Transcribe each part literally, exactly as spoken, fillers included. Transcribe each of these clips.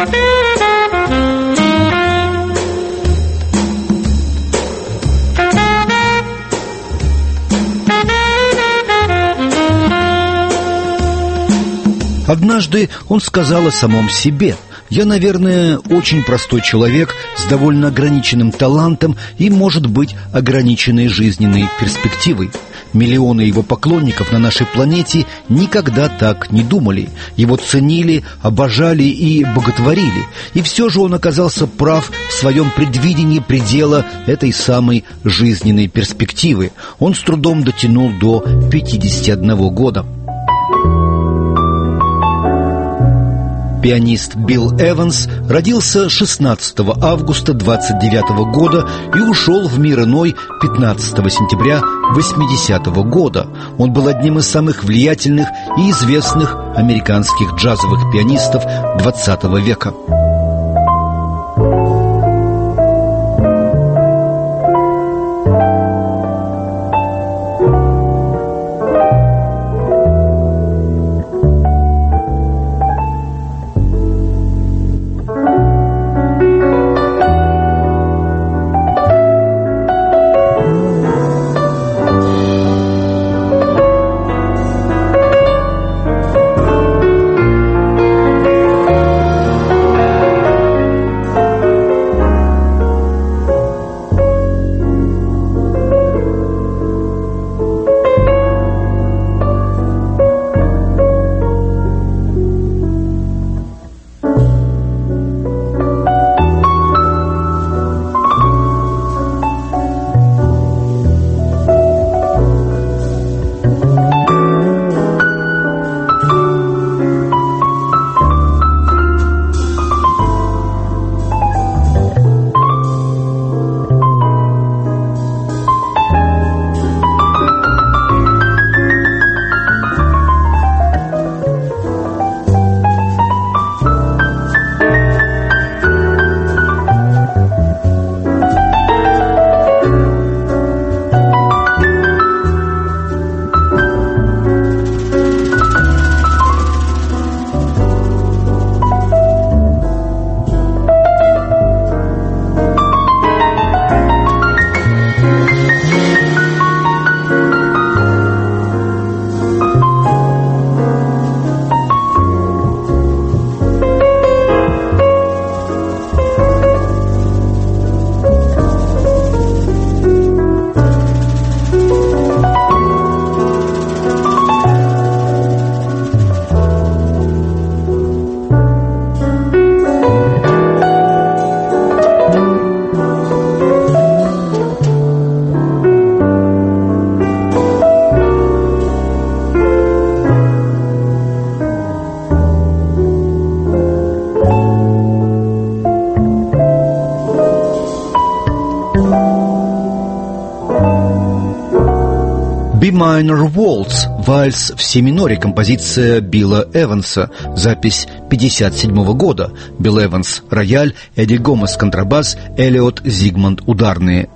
Однажды он сказал о самом себе: «Я, наверное, очень простой человек с довольно ограниченным талантом и, может быть, ограниченной жизненной перспективой». Миллионы его поклонников на нашей планете никогда так не думали. Его ценили, обожали и боготворили. И все же он оказался прав в своем предвидении предела этой самой жизненной перспективы. Он с трудом дотянул до пятидесяти одного года. Пианист Билл Эванс родился шестнадцатого августа двадцать девятого года и ушел в мир иной пятнадцатого сентября восьмидесятого года. Он был одним из самых влиятельных и известных американских джазовых пианистов двадцатого века. B-Minor Waltz, вальс в си миноре, композиция Билла Эванса, запись пятьдесят седьмого года. Билл Эванс – рояль, Эдди Гомес – контрабас, Эллиот Зигмунд – ударные.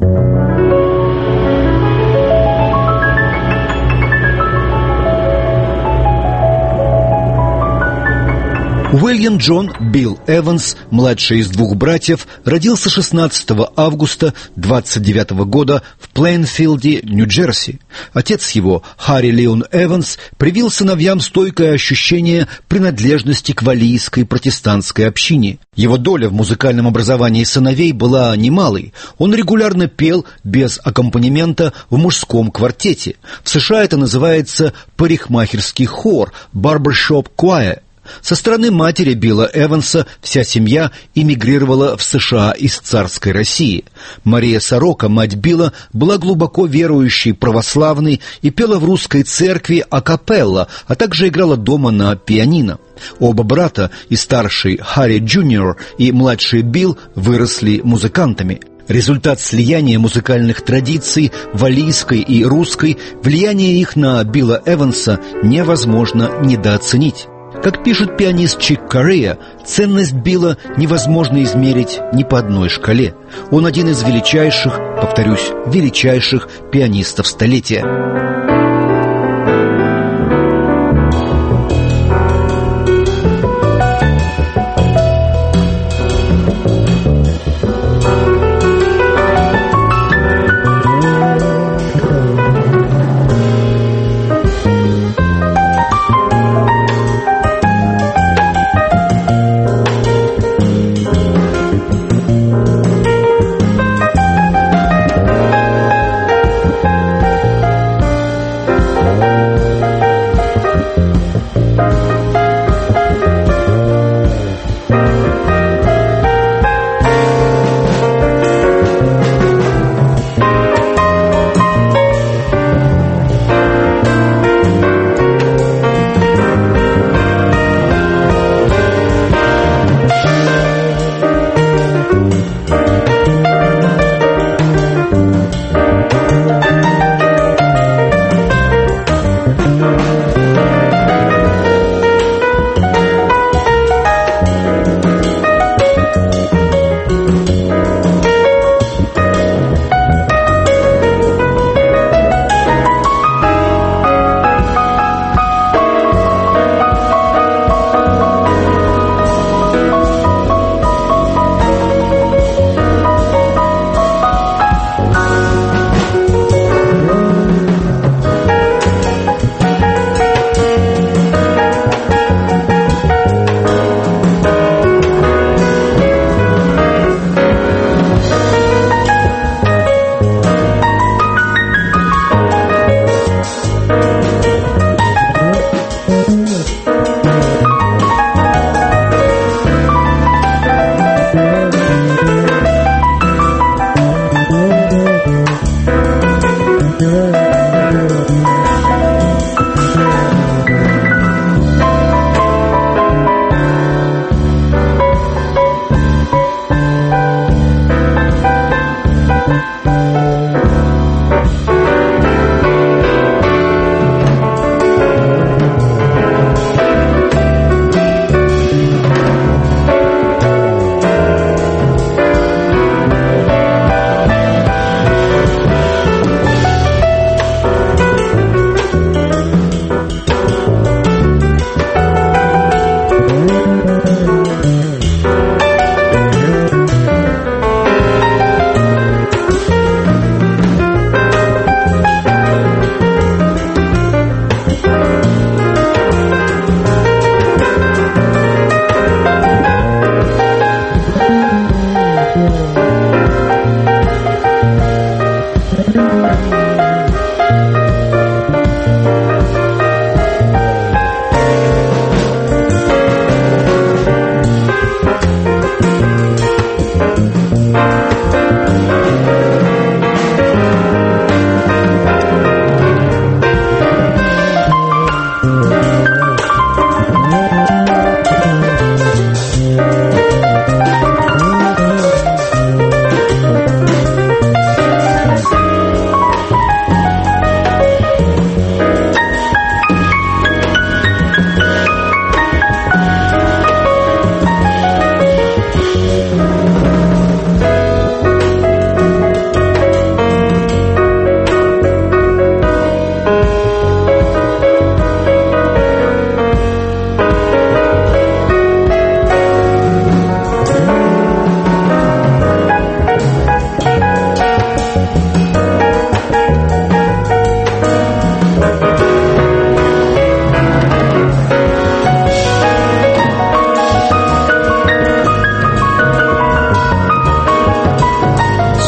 Уильям Джон Билл Эванс, младший из двух братьев, родился шестнадцатого августа двадцать девятого года в Плейнфилде, Нью-Джерси. Отец его, Харри Леон Эванс, привил сыновьям стойкое ощущение принадлежности к валлийской протестантской общине. Его доля в музыкальном образовании сыновей была немалой. Он регулярно пел без аккомпанемента в мужском квартете. В США это называется парикмахерский хор, barbershop choir. Со стороны матери Билла Эванса вся семья эмигрировала в США из царской России. Мария Сорока, мать Билла, была глубоко верующей православной и пела в русской церкви акапелла, а также играла дома на пианино. Оба брата, и старший Харри Джуниор, и младший Билл, выросли музыкантами. Результат слияния музыкальных традиций валлийской и русской, влияние их на Билла Эванса невозможно недооценить. Как пишет пианист Чик Корея, ценность Билла невозможно измерить ни по одной шкале. Он один из величайших, повторюсь, величайших пианистов столетия.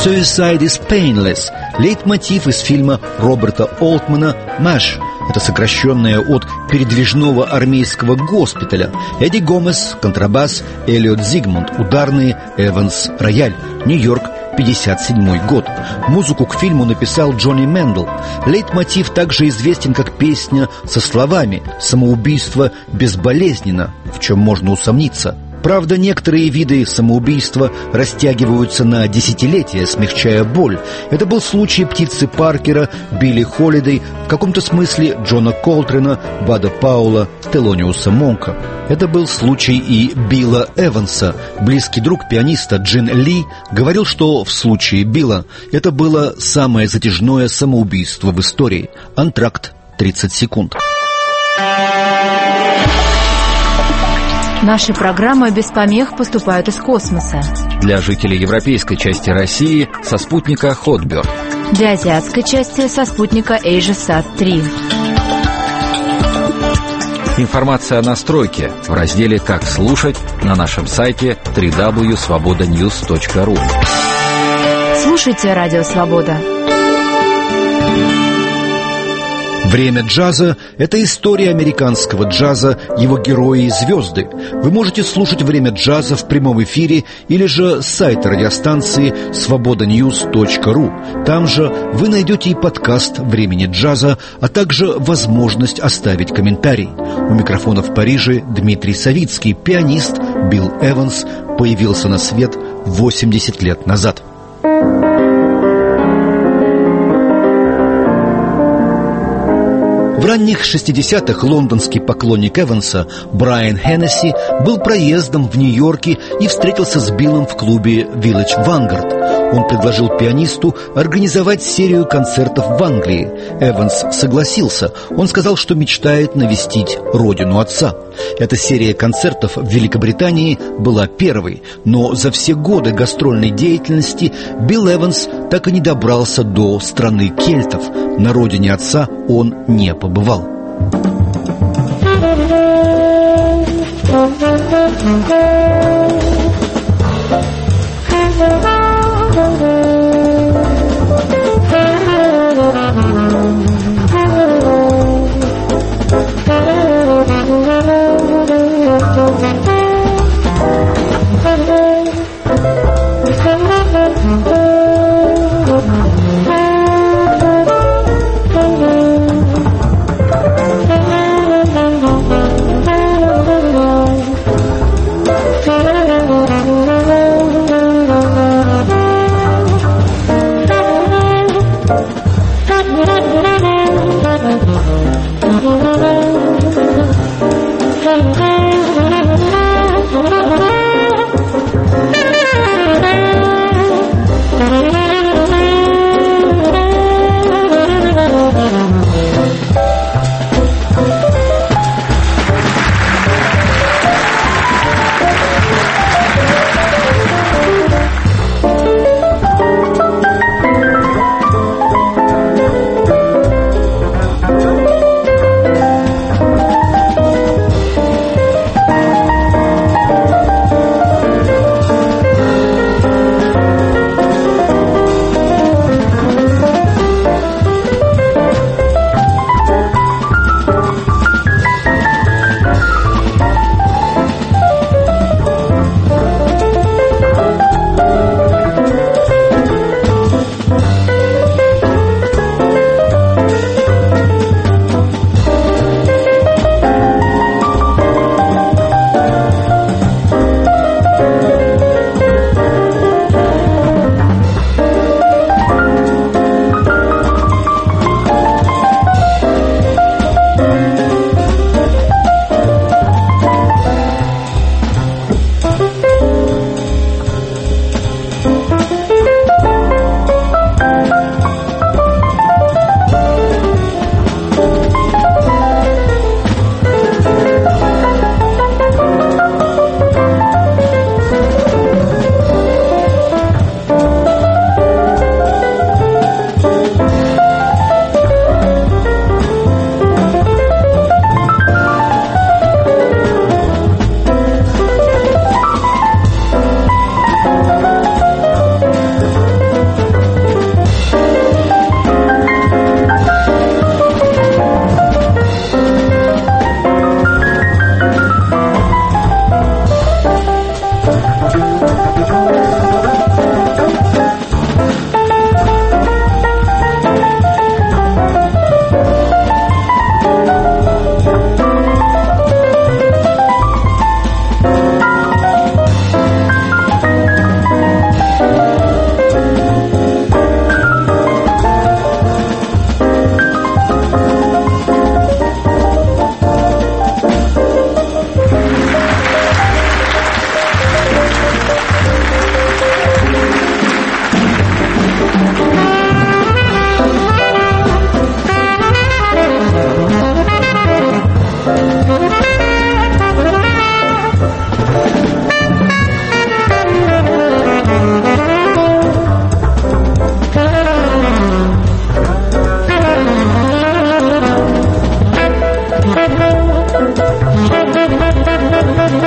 «Suicide is painless» — лейтмотив из фильма Роберта Олтмана «Мэш». Это сокращенное от передвижного армейского госпиталя. Эдди Гомес — контрабас, Эллиот Зигмунд — ударные, Эванс — рояль. Нью-Йорк, пятьдесят седьмой год. Музыку к фильму написал Джонни Мэндл. Лейтмотив также известен как песня со словами «Самоубийство безболезненно», в чем можно усомниться. Правда, некоторые виды самоубийства растягиваются на десятилетия, смягчая боль. Это был случай птицы Паркера, Билли Холидей, в каком-то смысле Джона Колтрена, Бада Паула, Телониуса Монка. Это был случай и Билла Эванса. Близкий друг пианиста Джин Ли говорил, что в случае Билла это было самое затяжное самоубийство в истории. Антракт, тридцать секунд. Наши программы без помех поступают из космоса. Для жителей европейской части России со спутника Hotbird. Для азиатской части со спутника AsiaSat три. Информация о настройке в разделе «Как слушать» на нашем сайте дабл ю дабл ю дабл ю точка свобода ньюс точка ру. Слушайте Радио Свобода. Время джаза – это история американского джаза, его герои и звезды. Вы можете слушать «Время джаза» в прямом эфире или же с сайта радиостанции свобода ньюс точка ру. Там же вы найдете и подкаст «Времени джаза», а также возможность оставить комментарий. У микрофона в Париже Дмитрий Савицкий, пианист Билл Эванс, появился на свет восемьдесят лет назад. В ранних шестидесятых лондонский поклонник Эванса Брайан Хеннесси был проездом в Нью-Йорке и встретился с Биллом в клубе Village Vanguard. Он предложил пианисту организовать серию концертов в Англии. Эванс согласился. Он сказал, что мечтает навестить родину отца. Эта серия концертов в Великобритании была первой, но за все годы гастрольной деятельности Билл Эванс так и не добрался до страны кельтов. На родине отца он не побывал.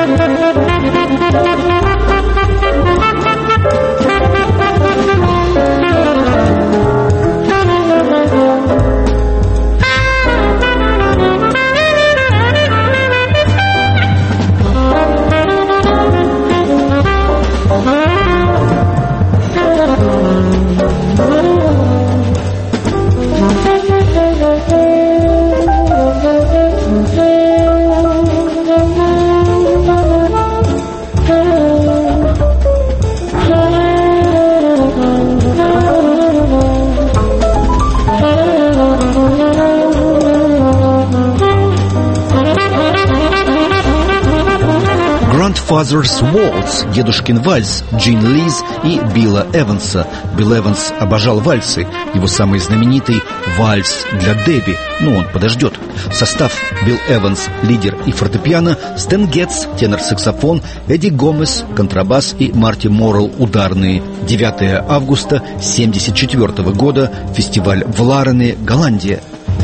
Grandfather's Waltz, Дедушкин вальс, Джин Лиз и Билла Эванса. Билл Эванс обожал вальсы. Его самый знаменитый вальс для Дебби. Ну, он подождет. Состав: Билл Эванс, лидер и фортепиано, Стэн Гетц, тенор-саксофон, Эдди Гомес, контрабас и Марти Моррелл, ударные. девятого августа семьдесят четвёртого года, фестиваль в Ларене, Голландия.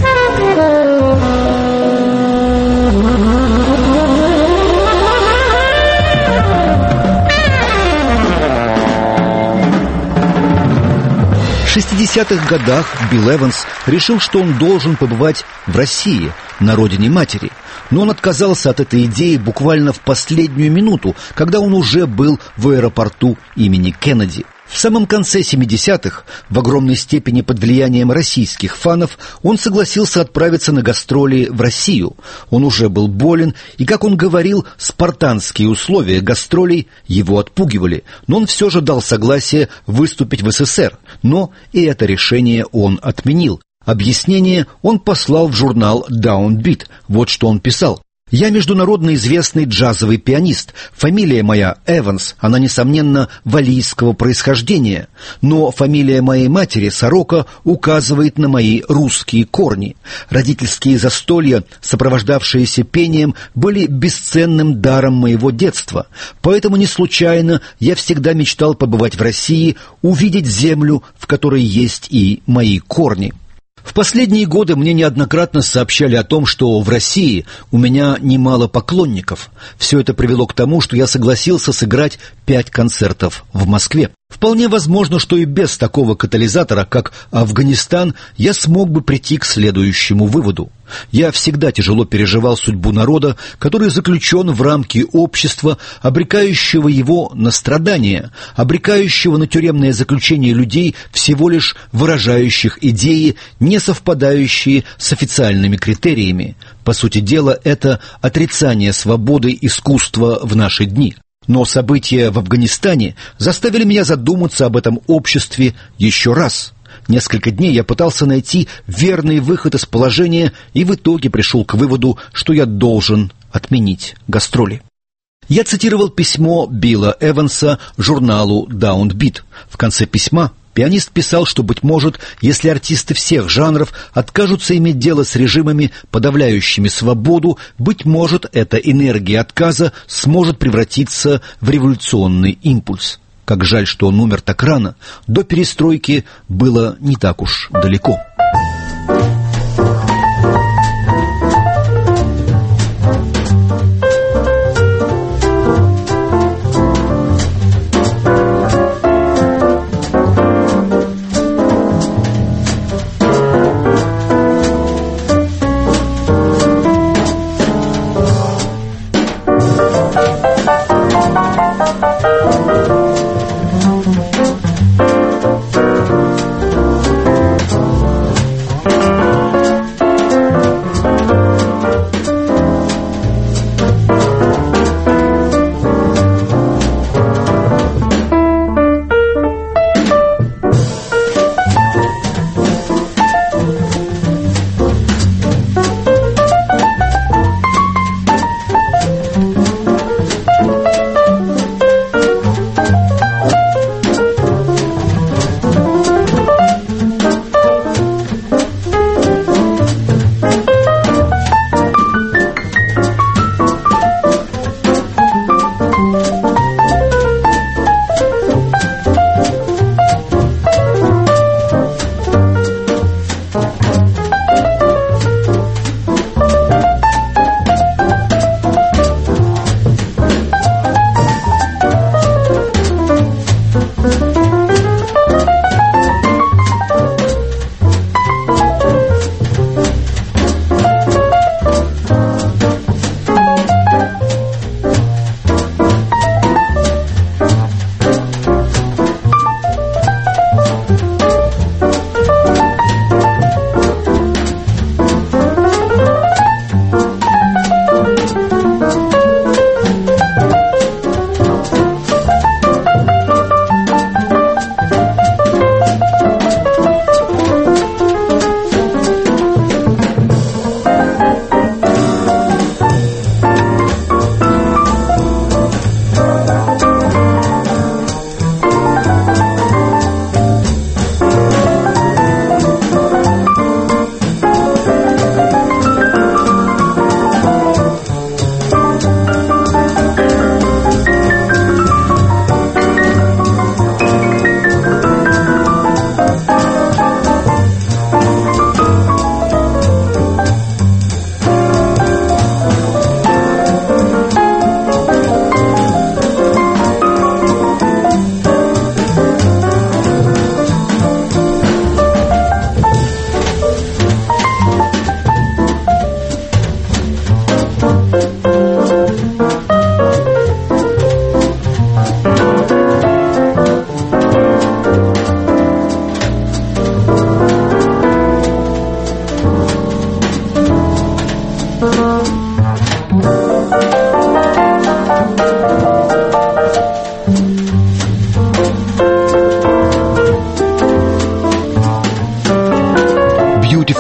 В шестидесятых годах Билл Эванс решил, что он должен побывать в России, на родине матери. Но он отказался от этой идеи буквально в последнюю минуту, когда он уже был в аэропорту имени Кеннеди. В самом конце семидесятых, в огромной степени под влиянием российских фанов, он согласился отправиться на гастроли в Россию. Он уже был болен, и, как он говорил, спартанские условия гастролей его отпугивали, но он все же дал согласие выступить в СССР. Но и это решение он отменил. Объяснение он послал в журнал Downbeat. Вот что он писал. «Я международно известный джазовый пианист. Фамилия моя Эванс, она, несомненно, валлийского происхождения. Но фамилия моей матери, Сорока, указывает на мои русские корни. Родительские застолья, сопровождавшиеся пением, были бесценным даром моего детства. Поэтому не случайно я всегда мечтал побывать в России, увидеть землю, в которой есть и мои корни». В последние годы мне неоднократно сообщали о том, что в России у меня немало поклонников. Все это привело к тому, что я согласился сыграть пять концертов в Москве. Вполне возможно, что и без такого катализатора, как Афганистан, я смог бы прийти к следующему выводу. Я всегда тяжело переживал судьбу народа, который заключен в рамки общества, обрекающего его на страдания, обрекающего на тюремное заключение людей, всего лишь выражающих идеи, не совпадающие с официальными критериями. По сути дела, это отрицание свободы искусства в наши дни. Но события в Афганистане заставили меня задуматься об этом обществе еще раз. Несколько дней я пытался найти верный выход из положения и в итоге пришел к выводу, что я должен отменить гастроли. Я цитировал письмо Билла Эванса журналу Downbeat. В конце письма пианист писал, что, быть может, если артисты всех жанров откажутся иметь дело с режимами, подавляющими свободу, быть может, эта энергия отказа сможет превратиться в революционный импульс. Как жаль, что он умер так рано. До перестройки было не так уж далеко.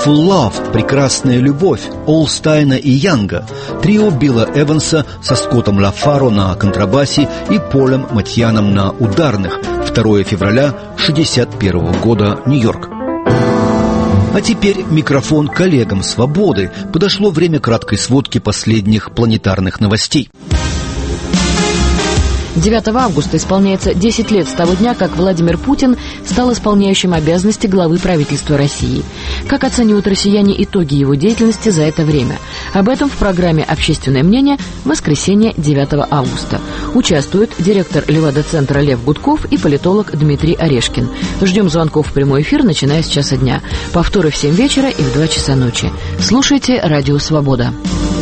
Beautiful Love, прекрасная любовь Олстайна и Янга, трио Билла Эванса со Скоттом Лафаро на контрабасе и Полем Матьяном на ударных, второе февраля шестьдесят первого года, Нью-Йорк. А теперь микрофон коллегам «Свободы». Подошло время краткой сводки последних планетарных новостей. девятого августа исполняется десять лет с того дня, как Владимир Путин стал исполняющим обязанности главы правительства России. Как оценивают россияне итоги его деятельности за это время? Об этом в программе «Общественное мнение» в воскресенье девятого августа. Участвуют директор Левада-центра Лев Гудков и политолог Дмитрий Орешкин. Ждем звонков в прямой эфир, начиная с часа дня. Повторы в семь вечера и в два часа ночи. Слушайте «Радио Свобода».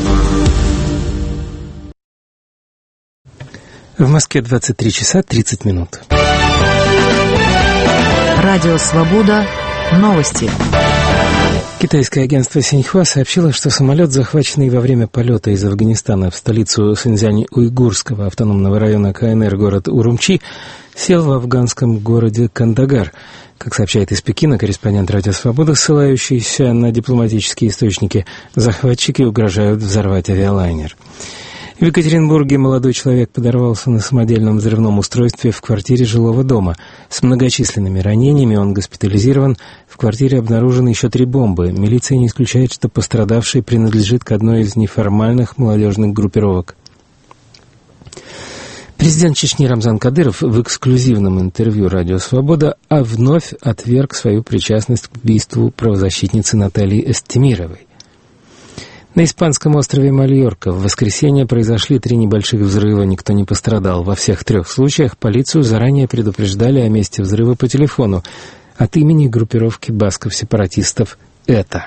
В Москве двадцать три часа тридцать минут. Радио «Свобода». Новости. Китайское агентство Синьхуа сообщило, что самолет, захваченный во время полета из Афганистана в столицу Синьцзянь-Уйгурского автономного района КНР город Урумчи, сел в афганском городе Кандагар. Как сообщает из Пекина корреспондент «Радио Свобода», ссылающийся на дипломатические источники, захватчики угрожают взорвать авиалайнер. В Екатеринбурге молодой человек подорвался на самодельном взрывном устройстве в квартире жилого дома. С многочисленными ранениями он госпитализирован. В квартире обнаружены еще три бомбы. Милиция не исключает, что пострадавший принадлежит к одной из неформальных молодежных группировок. Президент Чечни Рамзан Кадыров в эксклюзивном интервью «Радио Свобода» а вновь отверг свою причастность к убийству правозащитницы Натальи Эстемировой. На испанском острове Мальорка в воскресенье произошли три небольших взрыва, никто не пострадал. Во всех трех случаях полицию заранее предупреждали о месте взрыва по телефону от имени группировки басков-сепаратистов «ЭТА».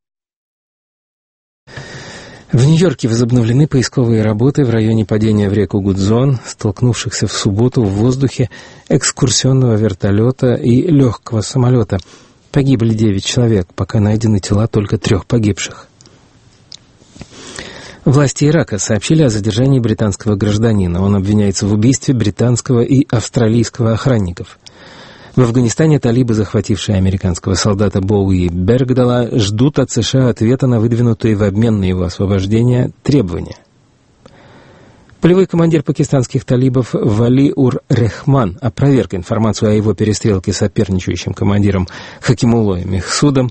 В Нью-Йорке возобновлены поисковые работы в районе падения в реку Гудзон, столкнувшихся в субботу в воздухе экскурсионного вертолета и легкого самолета. Погибли девять человек, пока найдены тела только трех погибших. Власти Ирака сообщили о задержании британского гражданина. Он обвиняется в убийстве британского и австралийского охранников. В Афганистане талибы, захватившие американского солдата Боуи Бергдала, ждут от США ответа на выдвинутые в обмен на его освобождение требования. Полевой командир пакистанских талибов Вали-ур-Рехман опроверг информацию о его перестрелке с соперничающим командиром Хакимуллой Мехсудом.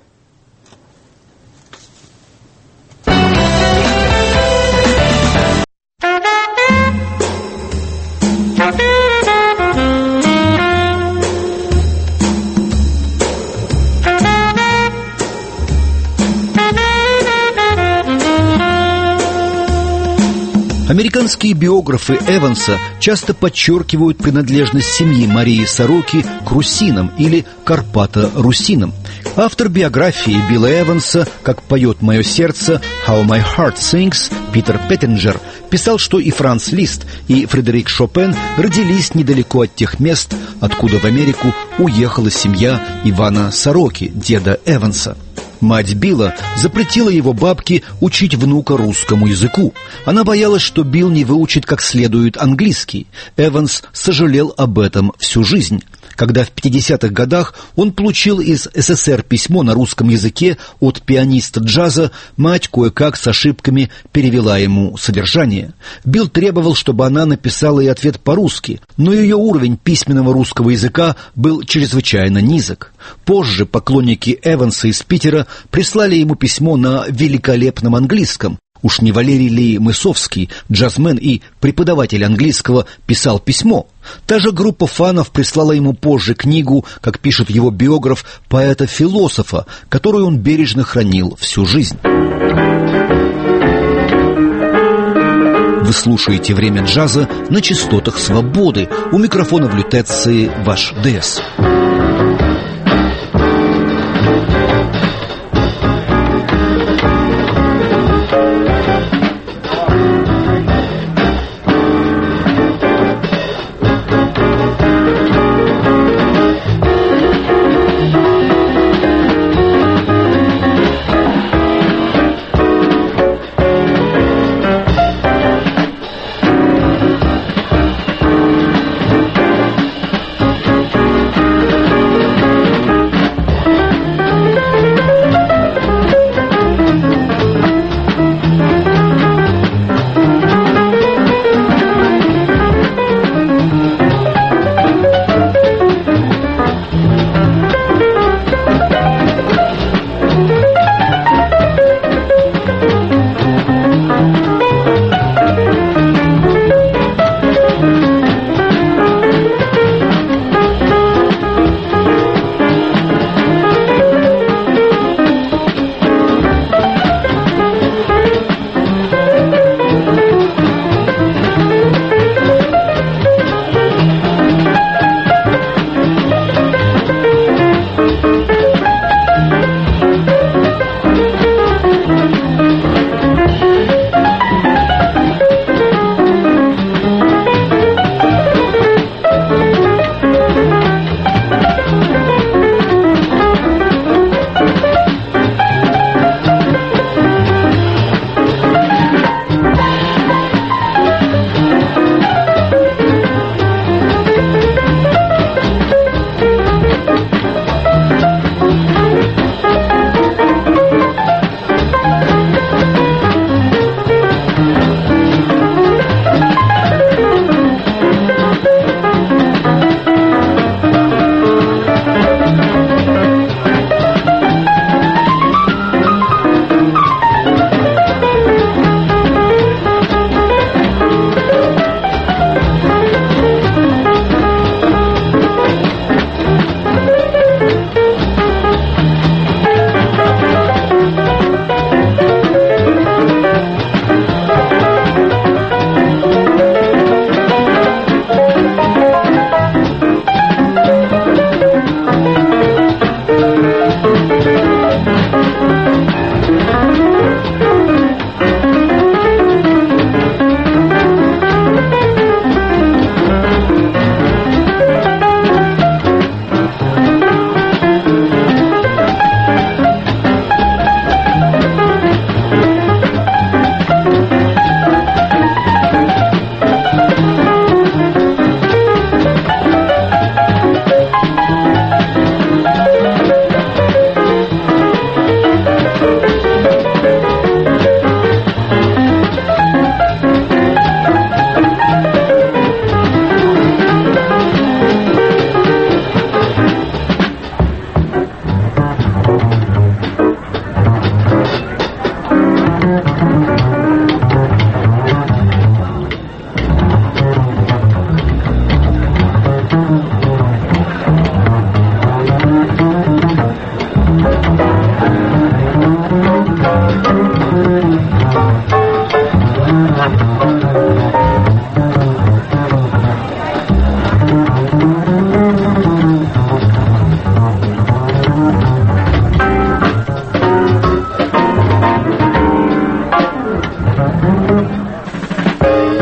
Американские биографы Эванса часто подчеркивают принадлежность семьи Марии Сороки к русинам или Карпато-русинам. Автор биографии Билла Эванса, как поет мое сердце, How My Heart Sings, Питер Петтинджер, писал, что и Франц Лист, и Фредерик Шопен родились недалеко от тех мест, откуда в Америку уехала семья Ивана Сороки, деда Эванса. Мать Билла запретила его бабке учить внука русскому языку. Она боялась, что Билл не выучит как следует английский. Эванс сожалел об этом всю жизнь. Когда в пятидесятых годах он получил из СССР письмо на русском языке от пианиста джаза, мать кое-как с ошибками перевела ему содержание. Билл требовал, чтобы она написала и ответ по-русски, но ее уровень письменного русского языка был чрезвычайно низок. Позже поклонники Эванса из Питера прислали ему письмо на великолепном английском. Уж не Валерий ли Мысовский, джазмен и преподаватель английского, писал письмо? Та же группа фанов прислала ему позже книгу, как пишет его биограф, поэта-философа, которую он бережно хранил всю жизнь. Вы слушаете «Время джаза» на частотах «Свободы». У микрофона в лютеции ваш ДС.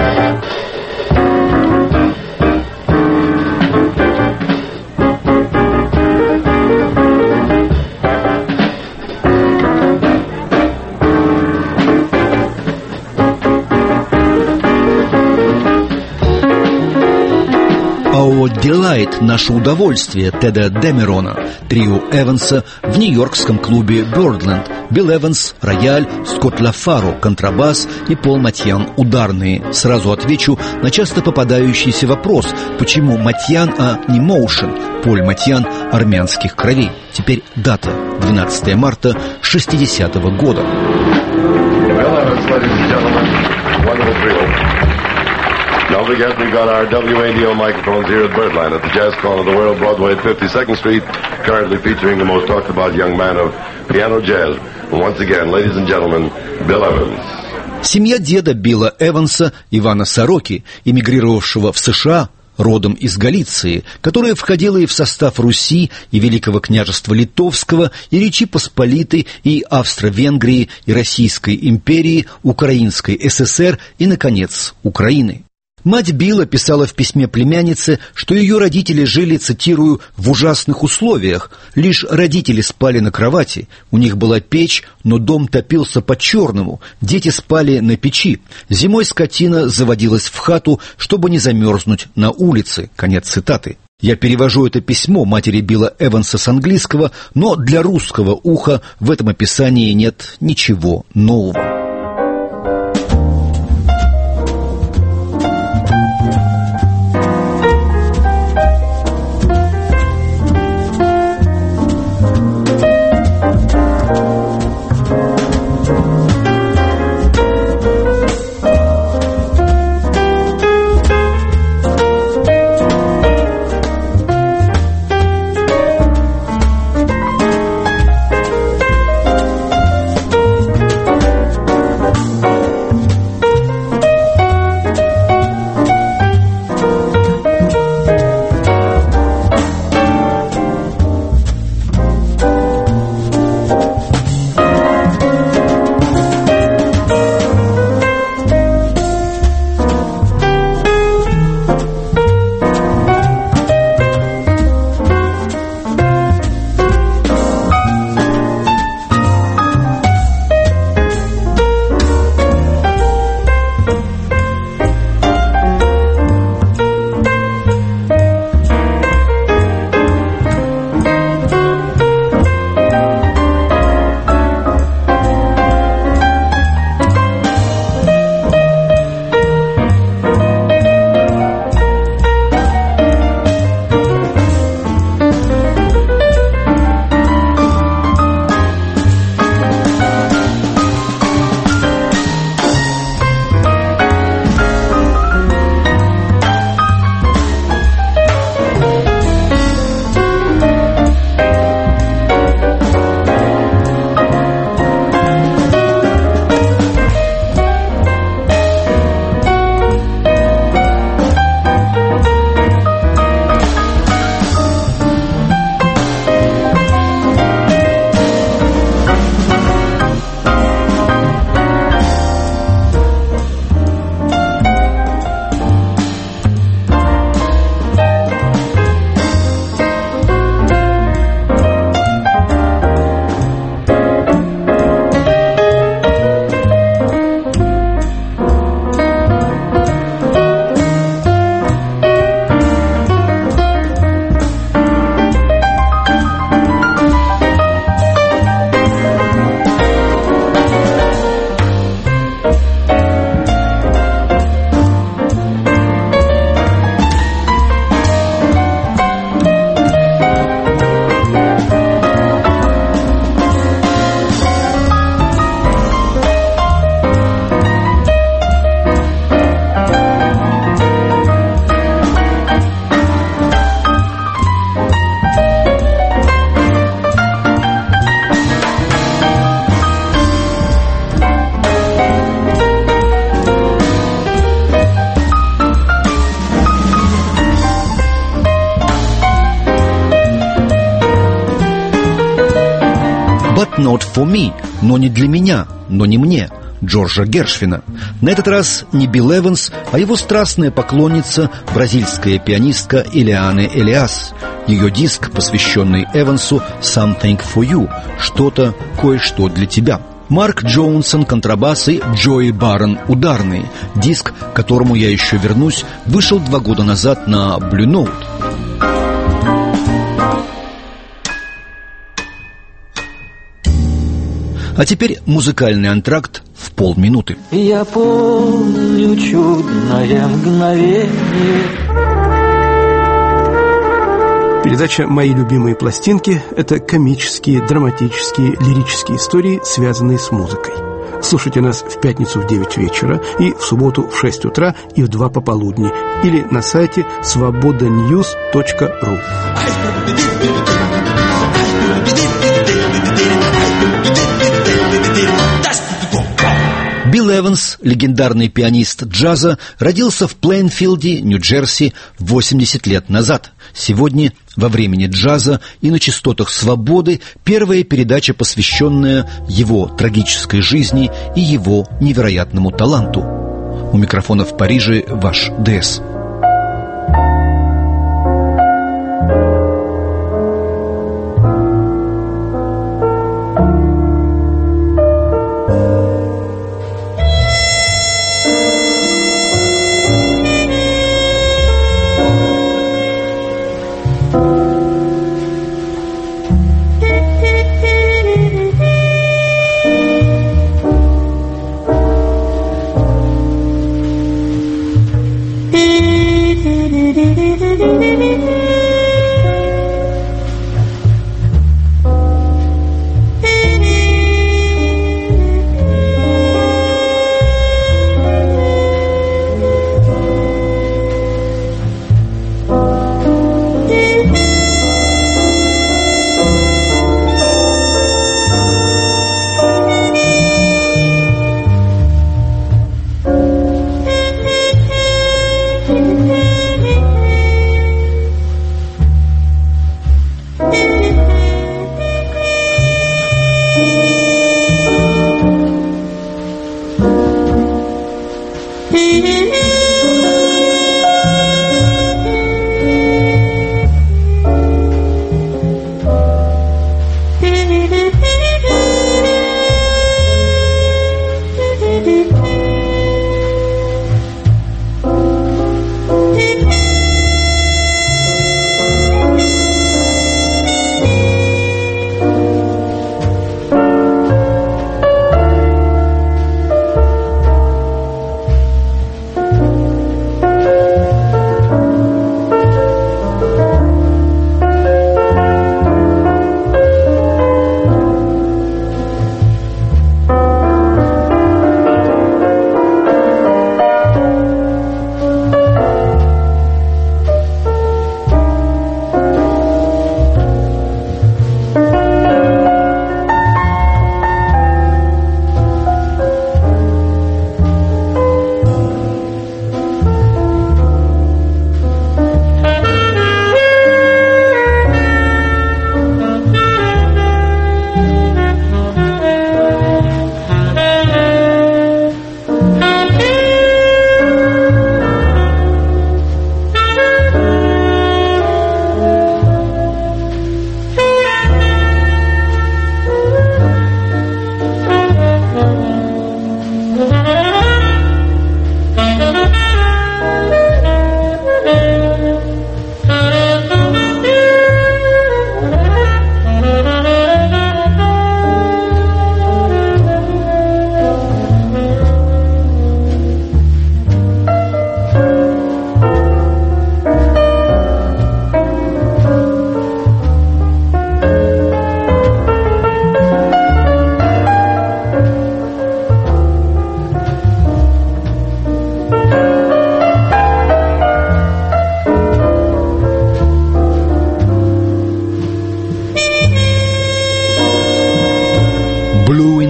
Delight, наше удовольствие Теда Демерона, трио Эванса в нью-йоркском клубе Birdland. Билл Эванс – рояль, Скотт Лафаро – контрабас и Пол Матьян – ударные. Сразу отвечу на часто попадающийся вопрос, почему Матьян, а не Моушен. Поль Матьян армянских кровей. Теперь дата – двенадцатое марта шестидесятого года. Don't forget, we've got our W A D O microphones here at Birdland at the Jazz Corner of the World, Broadway at fifty-second Street, currently featuring the most talked about young man of piano jazz. And once again, ladies and gentlemen, Bill Evans. Семья деда Билла Эванса, Ивана Сороки, эмигрировавшего в США, родом из Галиции, которая входила и в состав Руси, и Великого княжества Литовского, и Речи Посполитой, и Австро-Венгрии, и Российской империи, Украинской ССР и, наконец, Украины. Мать Билла писала в письме племяннице, что ее родители жили, цитирую, «в ужасных условиях. Лишь родители спали на кровати. У них была печь, но дом топился по-черному. Дети спали на печи. Зимой скотина заводилась в хату, чтобы не замерзнуть на улице». Конец цитаты. Я перевожу это письмо матери Билла Эванса с английского, но для русского уха в этом описании нет ничего нового. Not for me, но не для меня, но не мне. Джорджа Гершвина. На этот раз не Билл Эванс, а его страстная поклонница, бразильская пианистка Элиане Элиас. Ее диск, посвященный Эвансу, «Something for You» – «Что-то, кое-что для тебя». Марк Джонсон – контрабас и Джои Барон – ударные. Диск, к которому я еще вернусь, вышел два года назад на Blue Note. А теперь музыкальный антракт в полминуты. Я помню чудное мгновение. Передача «Мои любимые пластинки» – это комические, драматические, лирические истории, связанные с музыкой. Слушайте нас в пятницу в девять вечера и в субботу в шесть утра и в два пополудни или на сайте свобода ньюс точка ру. Билл Эванс, легендарный пианист джаза, родился в Плейнфилде, Нью-Джерси, восемьдесят лет назад. Сегодня, во времени джаза и на частотах свободы, первая передача, посвященная его трагической жизни и его невероятному таланту. У микрофона в Париже ваш ДС.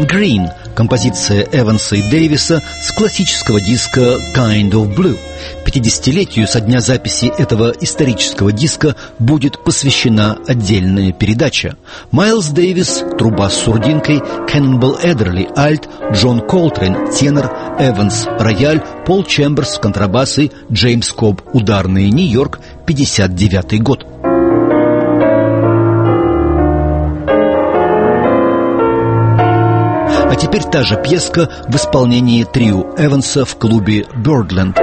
Композиция Эванса и Дэвиса с классического диска «Kind of Blue». пятидесятилетию со дня записи этого исторического диска будет посвящена отдельная передача. Майлз Дэвис – труба с сурдинкой, Кэннонбелл Эддерли – альт, Джон Колтрейн – тенор, Эванс – рояль, Пол Чемберс – контрабас и Джеймс Кобб – ударные, Нью-Йорк, пятьдесят девятый год. А теперь та же пьеска в исполнении трио Эванса в клубе «Бёрдленд».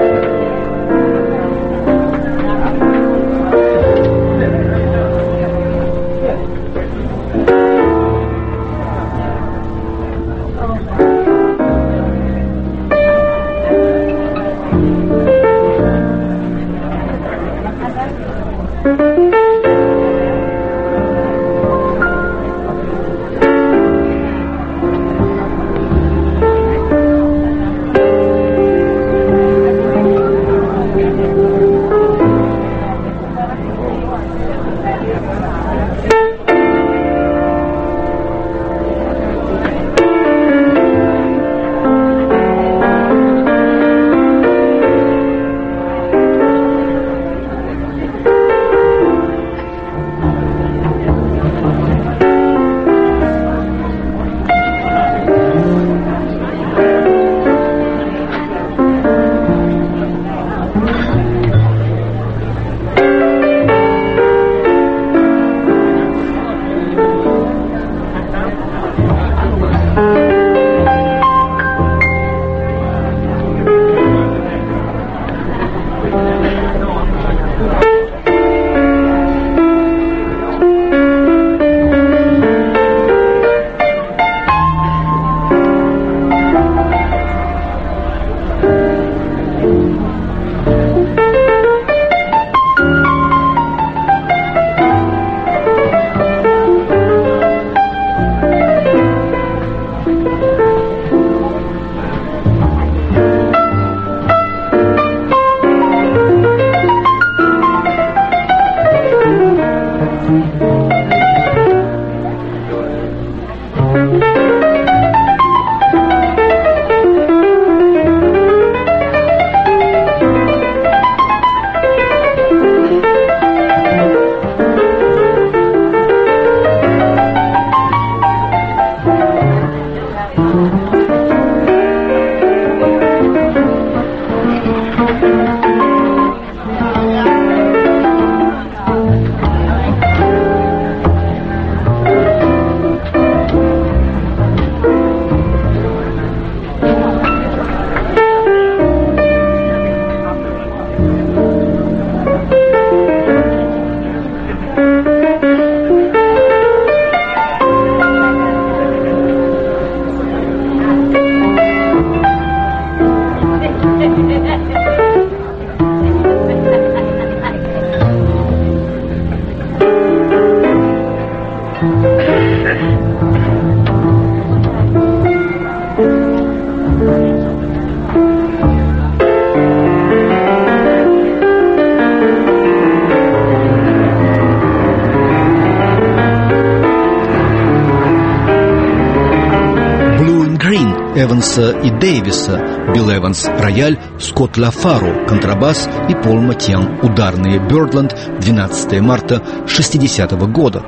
Эванса и Дэвиса, Билл Эванс – рояль, Скотт Лафаро – контрабас и Пол Матьян – ударные, Бёрдленд, двенадцатого марта шестидесятого года.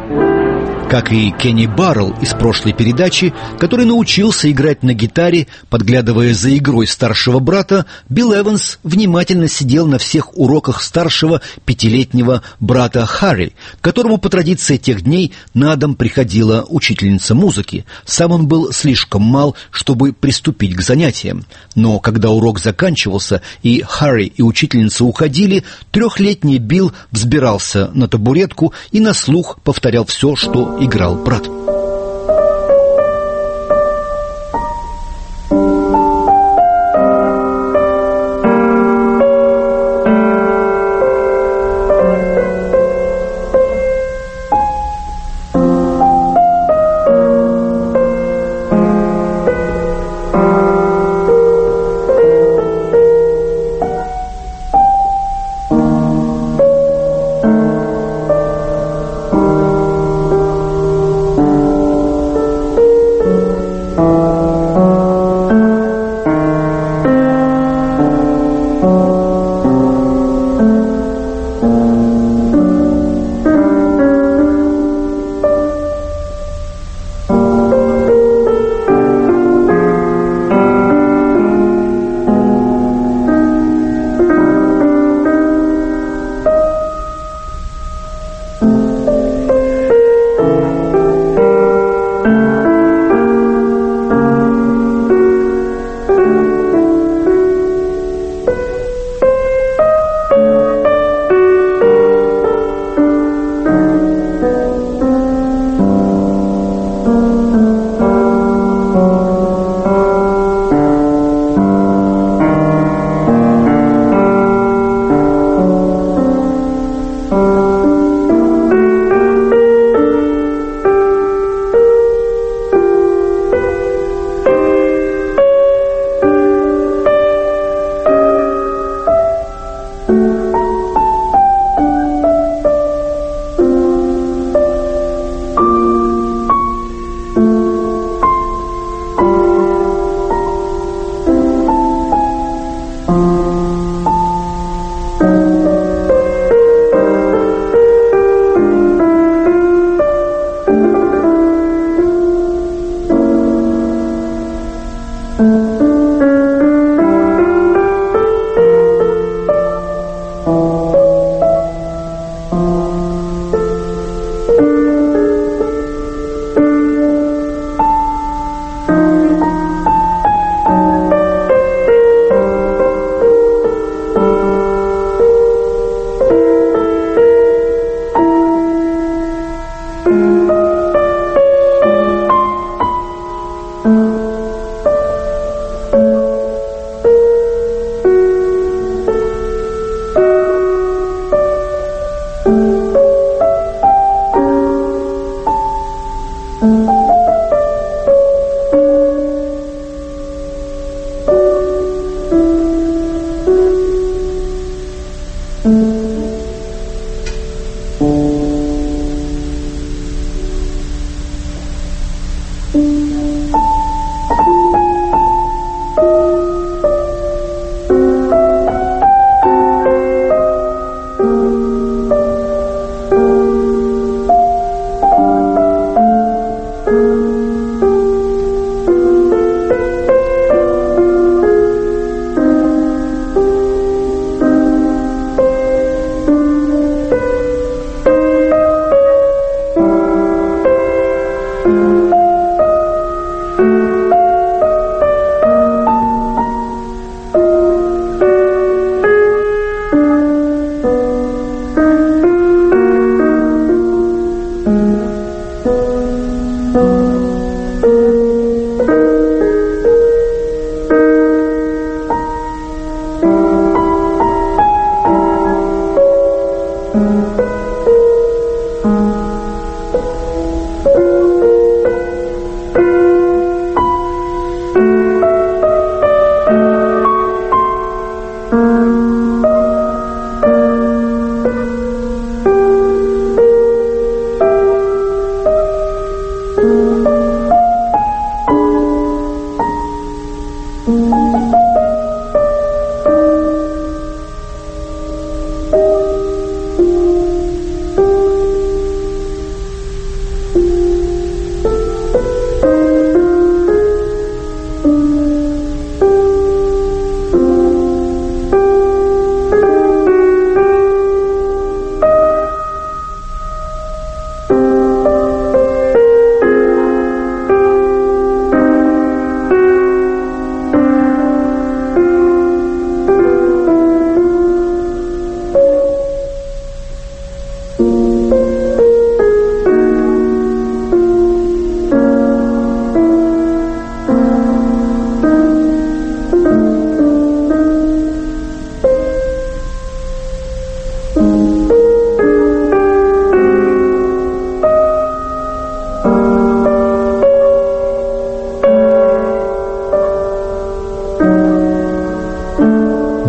Как и Кенни Баррелл из прошлой передачи, который научился играть на гитаре, подглядывая за игрой старшего брата, Билл Эванс внимательно сидел на всех уроках старшего пятилетнего брата Харри, которому по традиции тех дней на дом приходила учительница музыки. Сам он был слишком мал, чтобы приступить к занятиям. Но когда урок заканчивался и Харри и учительница уходили, трехлетний Билл взбирался на табуретку и на слух повторял все, что играл брат.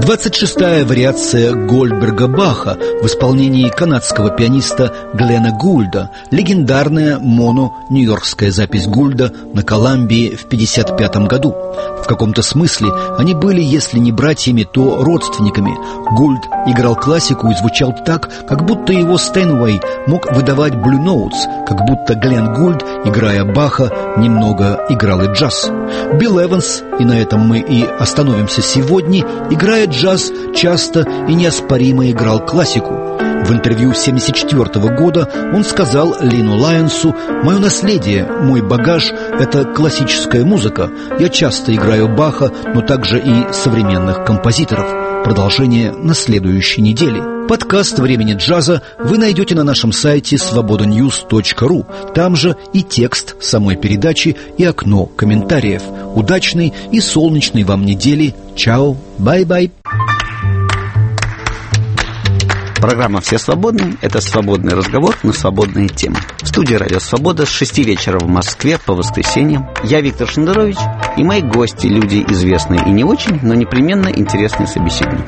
двадцать шестая вариация Гольдберга Баха в исполнении канадского пианиста Глена Гульда, легендарная моно-нью-йоркская запись Гульда на Коламбии в пятьдесят пятом году. В каком-то смысле они были, если не братьями, то родственниками. Гульд играл классику и звучал так, как будто его Стейнвей мог выдавать Blue Notes, как будто Глен Гульд, играя Баха, немного играл и джаз. Билл Эванс, и на этом мы и остановимся сегодня, играя джаз, часто и неоспоримо играл классику. В интервью семьдесят четвёртого года он сказал Лину Лайонсу: «Мое наследие, мой багаж – это классическая музыка. Я часто играю Баха, но также и современных композиторов». Продолжение на следующей неделе. Подкаст «Времени джаза» вы найдете на нашем сайте свобода ньюс точка ру. Там же и текст самой передачи, и окно комментариев. Удачной и солнечной вам недели. Чао, бай-бай. Программа «Все свободны» — это свободный разговор на свободные темы. В студии «Радио Свобода» с шести вечера в Москве по воскресеньям я, Виктор Шендерович, и мои гости, люди известные и не очень, но непременно интересные собеседники.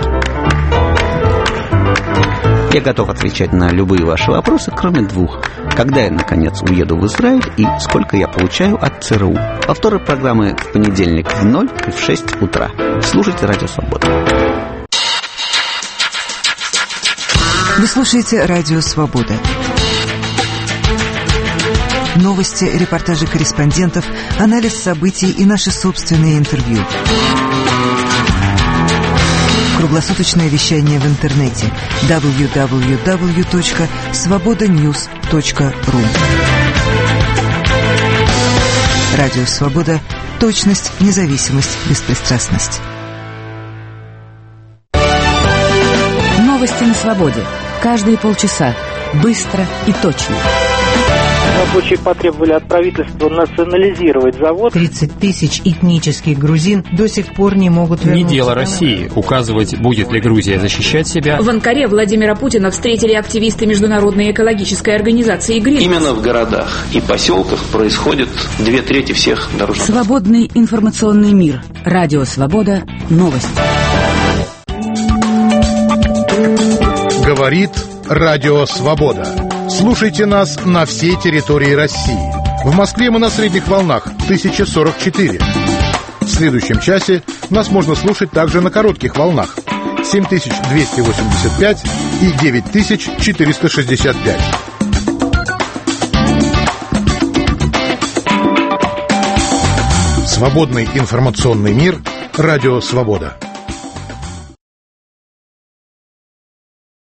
Я готов отвечать на любые ваши вопросы, кроме двух. Когда я, наконец, уеду в Израиль и сколько я получаю от ЦРУ. Повторы программы в понедельник в ноль и в шесть утра. Слушайте «Радио Свобода». Вы слушаете «Радио Свобода». Новости, репортажи корреспондентов, анализ событий и наши собственные интервью. Круглосуточное вещание в интернете дабл ю дабл ю дабл ю точка свобода ньюс точка ру. «Радио Свобода». Точность, независимость, беспристрастность. Новости на свободе. Каждые полчаса. Быстро и точно. Рабочие потребовали от правительства национализировать завод. тридцать тысяч этнических грузин до сих пор не могут вернуться. Не дело России указывать, будет ли Грузия защищать себя. В Анкаре Владимира Путина встретили активисты Международной экологической организации «Грин». Именно в городах и поселках происходит две трети всех дорожных. Свободный информационный мир. Радио Свобода. Новости. Говорит Радио Свобода. Слушайте нас на всей территории России. В Москве мы на средних волнах тысяча сорок четыре. В следующем часе нас можно слушать также на коротких волнах семь тысяч двести восемьдесят пять и девять тысяч четыреста шестьдесят пять. Свободный информационный мир. Радио Свобода.